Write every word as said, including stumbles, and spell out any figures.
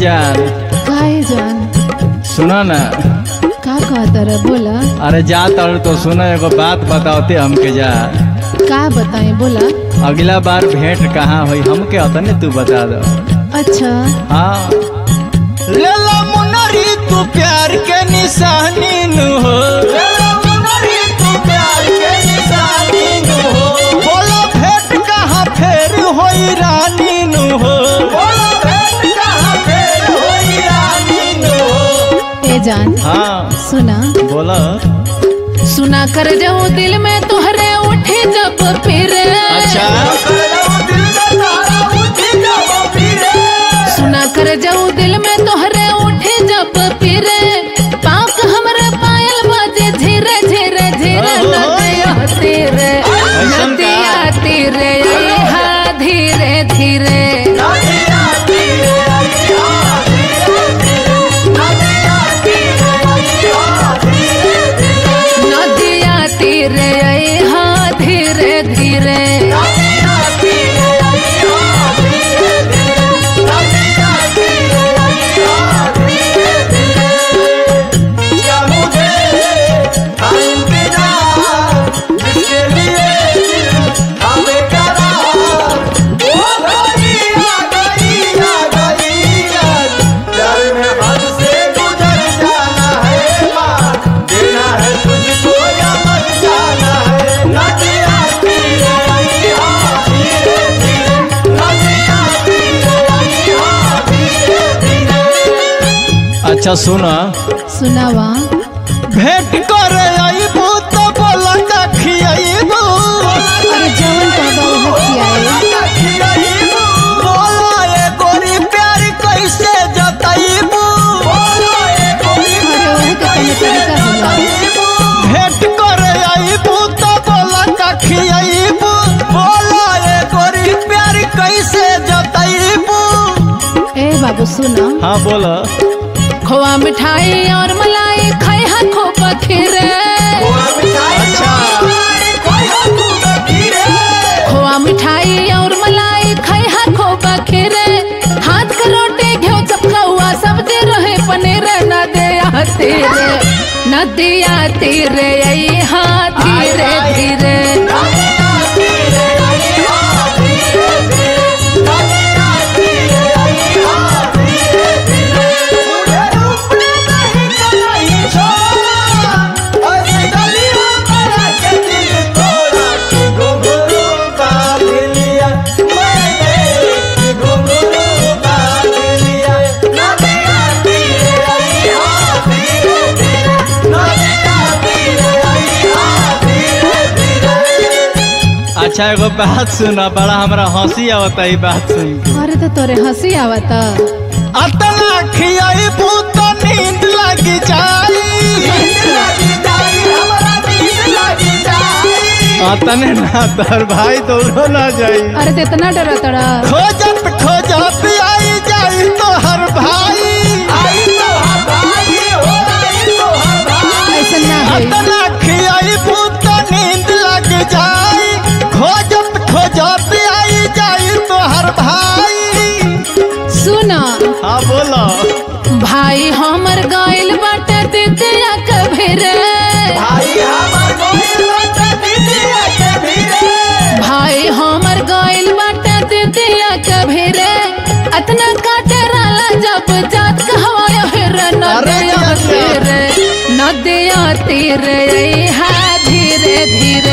जान काहे जान सुना ना। का कहता रे बोला। अरे जा तर तो सुना एगो बात बताओते हमके जा। का बताएं बोला। अगला बार भेंट कहाँ हुई हमके अतने तू बता दो। अच्छा हाँ लेला मुनरी तू प्यार के निशानी नु हो। लेला मुनरी तू प्यार के निशानी नु हो। बोला भेंट कहाँ फेर होई रानी नु हो। बोला भेंट कहाँ फेर होई रानी नु हो। ए जान हाँ सुना बोला। सुना कर जाऊं दिल में तुहरे उठे जब फिर। अच्छा सुना कर जाऊं दिल में तुहरे उठे जब फिर। पाक हमरे पायल बाजे धीरे धीरे धीरे नदिया तेरे नदिया तेरे हा धीरे धीरे नदिया तेरे हा धीरे धीरे। अच्छा सुना सुनावा भेंट करे आईबू तो बोला खियाईबू। अरे जवन कहबा उहे खियाए। बोला ए गोरी प्यार कैसे जताईबू। अरे ओहे के तने तरीका होला। भेंट करे आईबू तो बोला खियाईबू। बोला ए गोरी प्यार कैसे जताईबू। ए बाबू सुना हाँ बोला। खोआ मिठाई और मलाई खाए हा खूब खीरे। अच्छा खोआ मिठाई और मलाई खाए हा खूब खीरे। हाथ का रोटी घेव चपका सब्जी रहे पनीर न दिया तेरे न दिया तेरे हाँ धीरे धीरे। अच्छा एगो बात सुना बड़ा हमरा हंसी आवता ई बात सुन के। अरे तो तोरे हंसी आवता। अतना खियाईबू तो नींद लग जाई। अतने ना तोर भाई दौड़ो ना जाई। अरे तो इतना डरा तड़ा। खोजत खोजत आई जाई तो हर भाई। ऐसा ना होई। अतना खियाईबू तो नींद लग जाई। खोजत खोजत आई जाई तो हर भाई। सुना हाँ बोलो। भाई हमर गाइल बाटे दीदिया कभी रे। भाई हमर गाइल बाटे दीदिया कभी रे। भाई हमर गाइल बाटे दीदिया कभी रे। अतना काटे राला जब जात कहवाया हिर नदिया तेरे नदिया तेरे हा धीरे धीरे।